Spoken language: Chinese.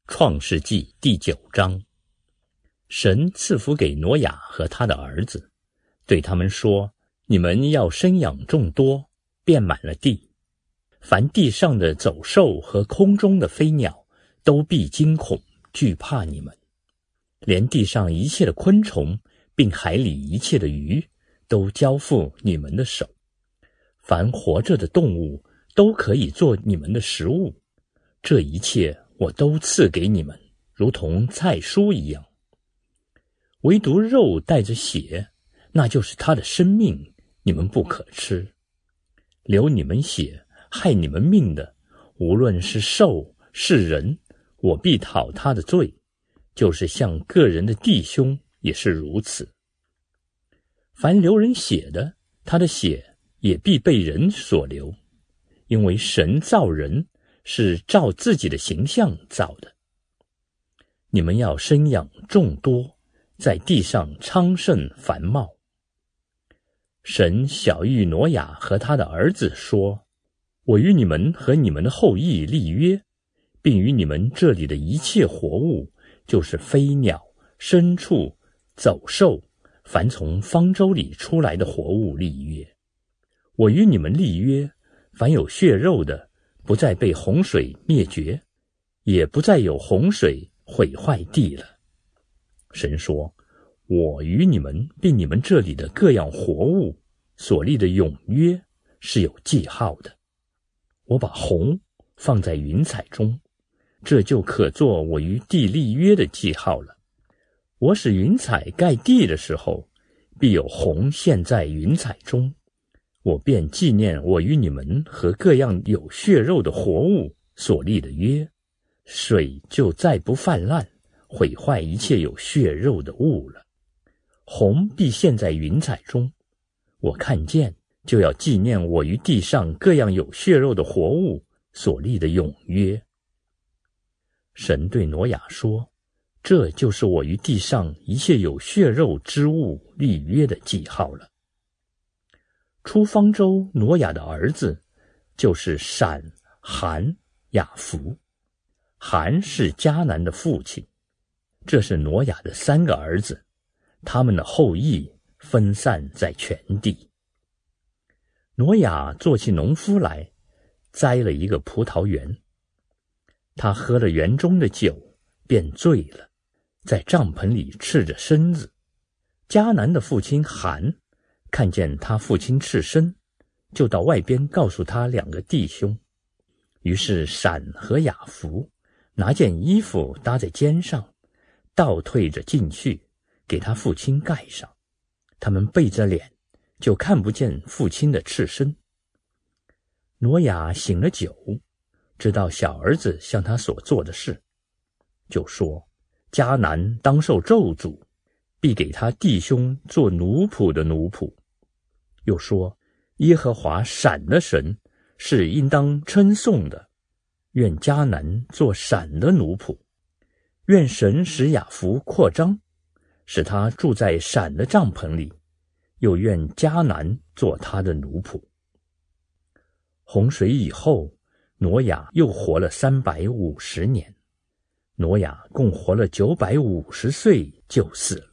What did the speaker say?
创世纪第9章，神赐福给挪亚和他的儿子，对他们说：你们要生养众多，遍满了地。凡地上的走兽和空中的飞鸟，都必惊恐惧怕你们。连地上一切的昆虫，并海里一切的鱼，都交付你们的手。凡活着的动物，都可以做你们的食物。这一切我都赐给你们，如同菜蔬一样。唯独肉带着血，那就是他的生命，你们不可吃。流你们血，害你们命的，无论是兽是人，我必讨他的罪，就是像个人的弟兄也是如此。凡流人血的，他的血也必被人所流，因为神造人是照自己的形象造的。你们要生养众多，在地上昌盛繁茂。神晓谕挪亚和他的儿子说：我与你们和你们的后裔立约，并与你们这里的一切活物，就是飞鸟、牲畜、走兽，凡从方舟里出来的活物立约。我与你们立约，凡有血肉的，不再被洪水灭绝，也不再有洪水毁坏地了。神说：我与你们并你们这里的各样活物所立的永约是有记号的。我把虹放在云彩中，这就可做我与地立约的记号了。我使云彩盖地的时候，必有虹现在云彩中，我便纪念我与你们和各样有血肉的活物所立的约，水就再不泛滥，毁坏一切有血肉的物了。虹必现在云彩中，我看见就要纪念我于地上各样有血肉的活物所立的永约。神对挪亚说：这就是我于地上一切有血肉之物立约的记号了。出方舟挪亚的儿子就是闪、含、雅弗。含是迦南的父亲，这是挪亚的3个儿子，他们的后裔分散在全地。挪亚做起农夫来，栽了一个葡萄园。他喝了园中的酒，便醉了，在帐篷里赤着身子。迦南的父亲含看见他父亲赤身，就到外边告诉他2个弟兄。于是闪和雅弗拿件衣服搭在肩上，倒退着进去，给他父亲盖上。他们背着脸，就看不见父亲的赤身。挪亚醒了酒，知道小儿子向他所做的事，就说：迦南当受咒诅，必给他弟兄做奴仆的奴仆。又说：耶和华闪的神是应当称颂的，愿迦南做闪的奴仆。愿神使雅弗扩张，使他住在闪的帐篷里，又愿迦南做他的奴仆。洪水以后，挪亚又活了350年。挪亚共活了950岁就死了。